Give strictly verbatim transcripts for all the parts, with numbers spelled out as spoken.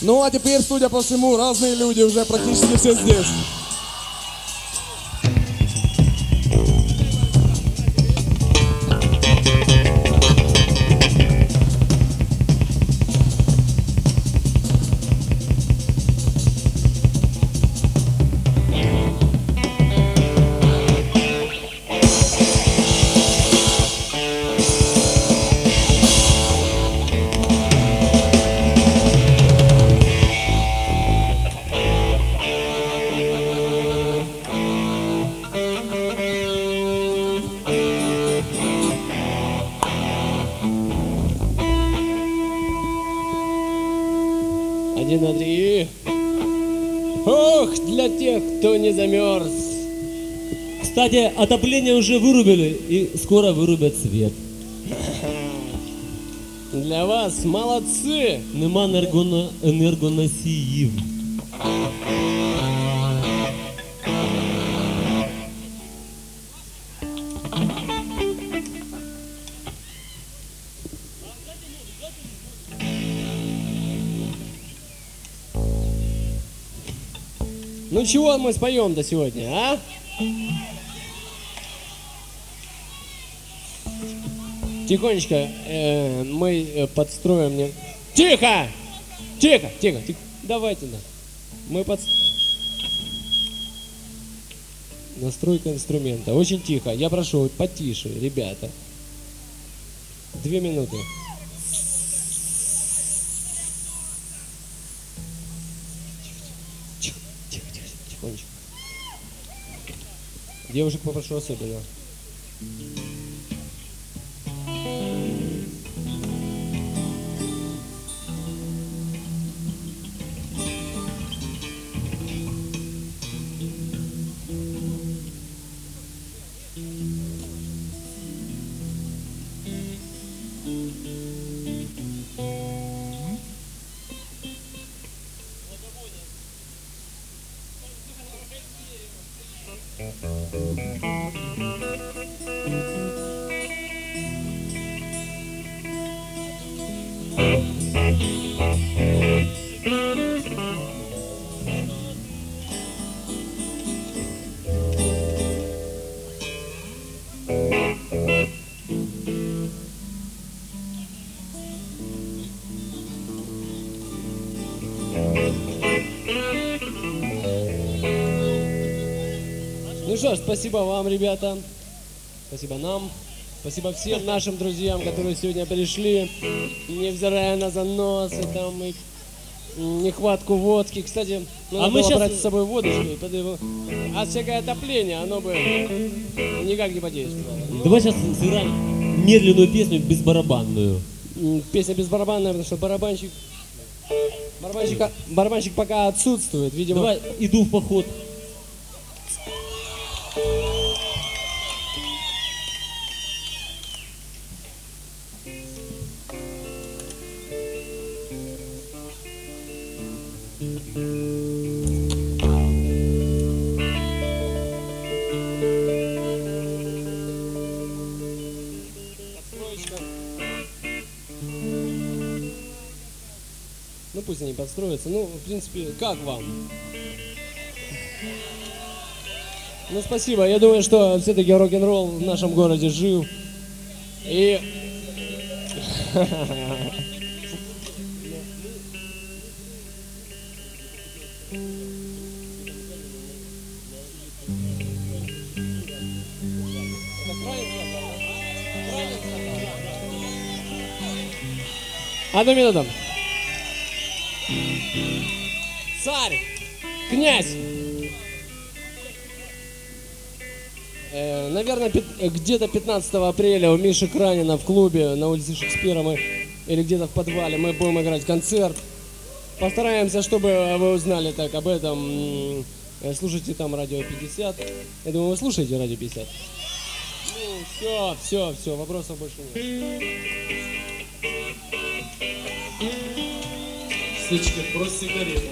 Ну а теперь, судя по всему, разные люди уже практически все здесь. Один на три. Ох, для тех, кто не замерз. Кстати, отопление уже вырубили и скоро вырубят свет. Для вас молодцы. Нема енергоно... енергоносіїв. Ну чего мы споем-то сегодня, а? Тихонечко э, мы э, подстроим мне. Тихо! Тихо, тихо, тихо. Давайте, да. Мы под... Настройка инструмента. Очень тихо. Я прошу, потише, ребята. Две минуты. Тихо, тихо, тихо, тихонечко. Девушек попрошу особенно. Ну что ж, спасибо вам, ребята. Спасибо нам. Спасибо всем нашим друзьям, которые сегодня пришли, невзирая на заносы там и нехватку водки. Кстати, надо А мы было щас- брать с собой водочку, потому- а всякое отопление, оно бы никак не подействовало. Ну, Давай сейчас сыграем медленную песню безбарабанную. м, песня безбарабанная, потому что барабанщик, барабанщик, барабанщик пока отсутствует, видимо. Давай, иду в поход. Подстроечка. Ну пусть они подстроятся. Ну, в принципе, как вам? Ну, спасибо. Я думаю, что все-таки рок-н-ролл в нашем городе жив. И... Одну минуту. Царь, князь. Э, наверное, пят- где-то пятнадцатого апреля у Миши Кранина в клубе на улице Шекспира мы, или где-то в подвале, мы будем играть концерт. Постараемся, чтобы вы узнали так об этом. М, э, Слушайте там радио пятьдесят. Я думаю, вы слушаете радио пятьдесят. Ну, все, все, все, вопросов больше нет. Сычка, брось сигарету.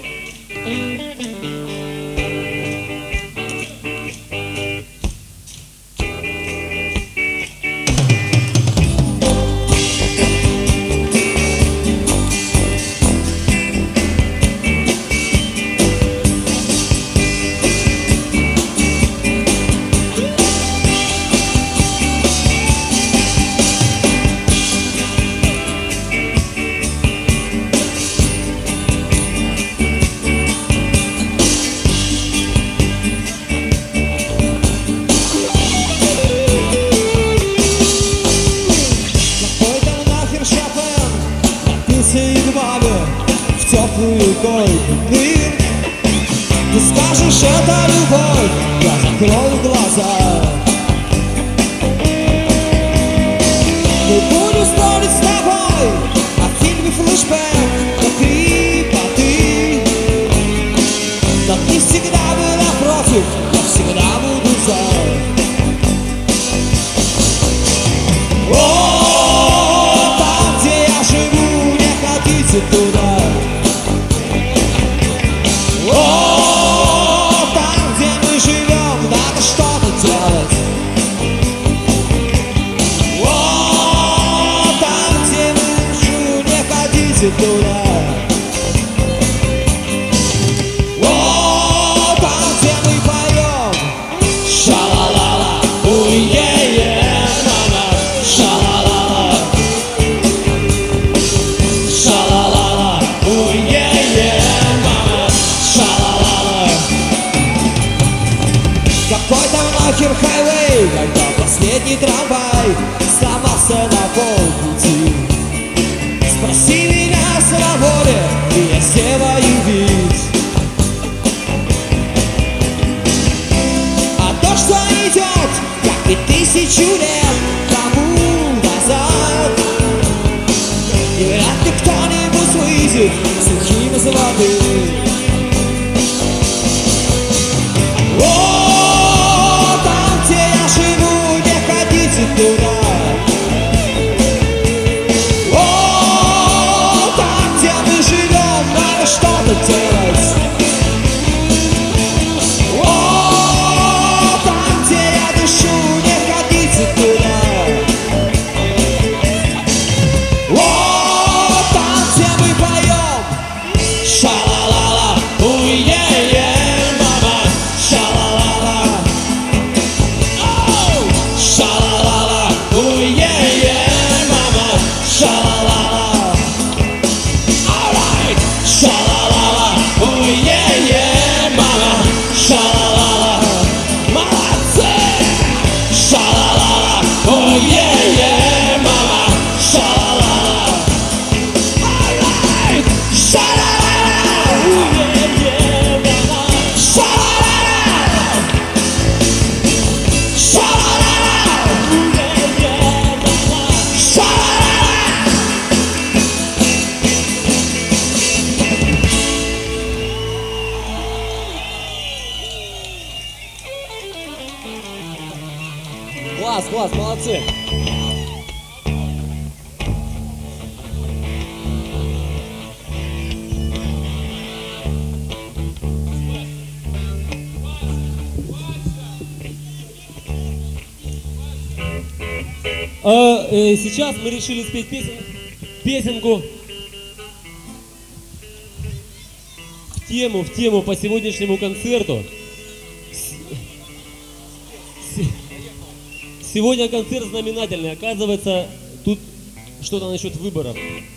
светлую койку. Ты скажешь, это любовь, я закрою глаза. Мы будем спорить с тобой о фильме «Флэшбэк», до крепоты. Но ты всегда была против, я всегда буду за. О, там, где я живу, не ходите туда. О, там, где мы живем, надо что-то делать. О, там, где мы живем, не ходите туда. О, там, где мы поем ша-ла-ла-ла, уе-е, мама, ша-ла-ла-ла, ша-ла-ла-ла, уе-е, мама, ша-ла-ла-ла. Какой там нахер хайвей, когда последний трамвай сломался на полпути? Спроси меня в свободе, и я сделаю вид. А то, что идет, как и тысячу лет тому назад, и вряд ли кто-нибудь выйдет сухим из воды. О, там, где я живу, не ходите туда. О, там, где мы живем, надо что-то делать. О, там, где я дышу, не ходите туда. О, там, где мы поем ша-ла-ла-ла, уе-е, мама, ша-ла-ла-ла. Оу, ша-ла-ла-ла, уе-е, мама, ша-ла-ла-ла. Alright, ша-ла-ла-ла, уе-е, мама, ша-ла-ла-ла. Молодцы! Ша-ла-ла-ла, уе-е, мама, ша-ла-ла-ла. Alright, ша-ла-ла-ла, уе-е, мама, ша-ла-ла-ла. Ша-ла-ла-ла, уе-е, мама, ша-ла-ла-ла. Класс, класс, молодцы. А, э, сейчас мы решили спеть песен, песенку в тему, в тему по сегодняшнему концерту. С- с- Сегодня концерт знаменательный. Оказывается, тут что-то насчет выборов.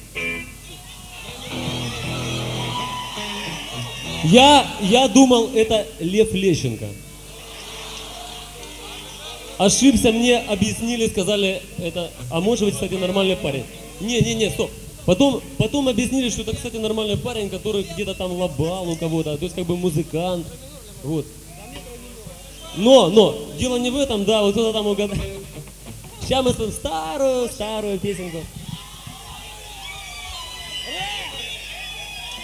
Я, я думал, это Лев Лещенко. Ошибся, мне объяснили, сказали, это, а может быть, кстати, нормальный парень. Не, не, не, стоп. Потом, потом объяснили, что это, кстати, нормальный парень, который где-то там лобал у кого-то, то есть как бы музыкант. Вот. Но, но, дело не в этом, да, вот кто-то там угадал. Сейчас мы споем старую, старую песенку.